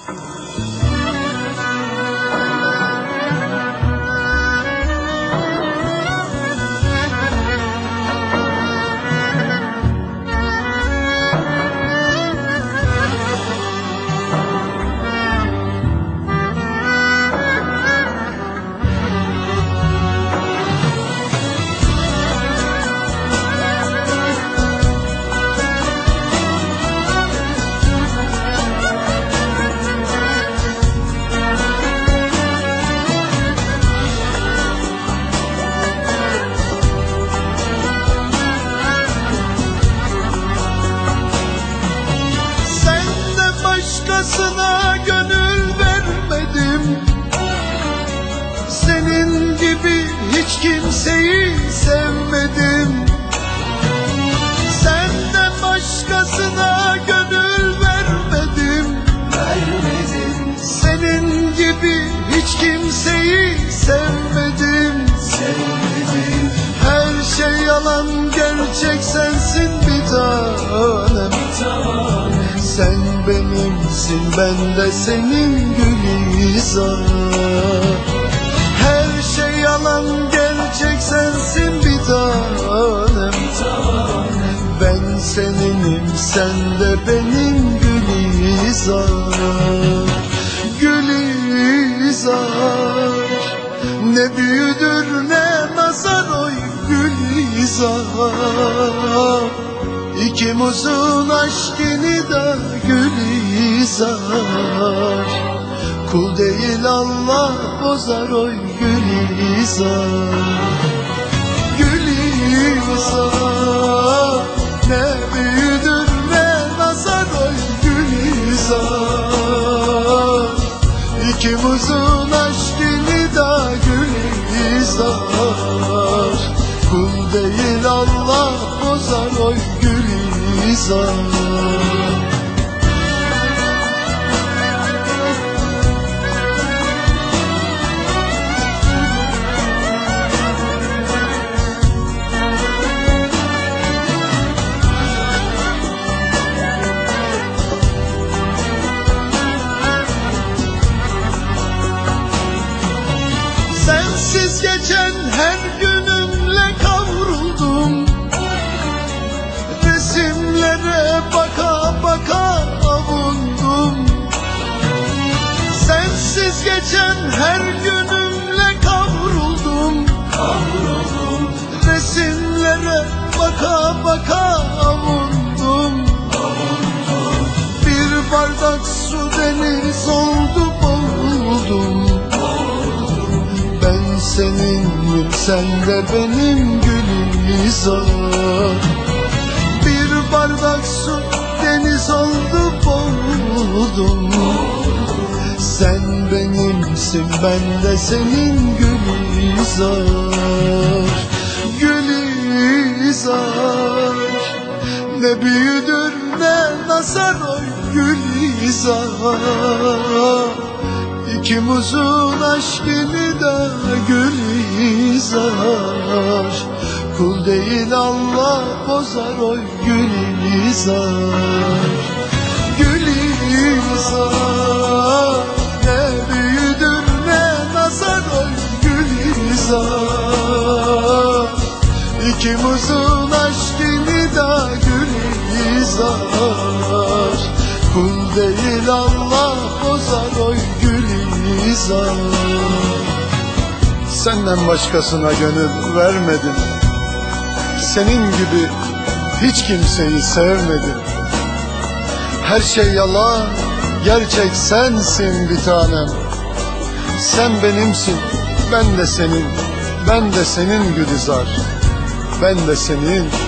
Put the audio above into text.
Başkasına gönül vermedim, senin gibi hiç kimseyi sevmedim. Senden başkasına gönül vermedim, senin gibi hiç kimseyi sevmedim. Her şey yalan, gerçek sensin bir tanem. Sen benimsin, ben de senin Gülizar. Her şey yalan, gerçek sensin bir tanem. Ben seninim, sen de benim Gülizar. Gülizar, ne büyüdür ne nazar oy Gülizar. İkimizin aşkını da Gülizar. Kul değil Allah bozar oy Gülizar. Gülizar, ne büyüdür ne nazar oy Gülizar. İkimizin aşkını da Gülizar. Kul değil Allah bozar oy Gülizar. Sensiz geçen her günümle kavruldum. Resimlere baka baka avundum. Sensiz geçen her günümle kavruldum. Resimlere baka baka avundum. Bir bardak su deniz oldu boğuldum. Ben seninim, sen de benim Gülizar. Bir bardak su deniz oldu boğuldum. Sen benimsin, ben de senin Gülizar. Gülizar, ne büyüdür ne nazar oy Gülizar. İkimizin aşkını da Gülizar. Kul değil Allah bozar oy Gülizar. Gülizar, ne büyüdür ne nazar oy Gülizar. İkimizin aşkını da Gülizar. Kul değil Allah bozar oy Gülizar. Senden başkasına gönül vermedim, senin gibi hiç kimseyi sevmedim. Her şey yalan, gerçek sensin bir tanem. Sen benimsin, ben de senin, ben de senin Gülizar. Ben de senin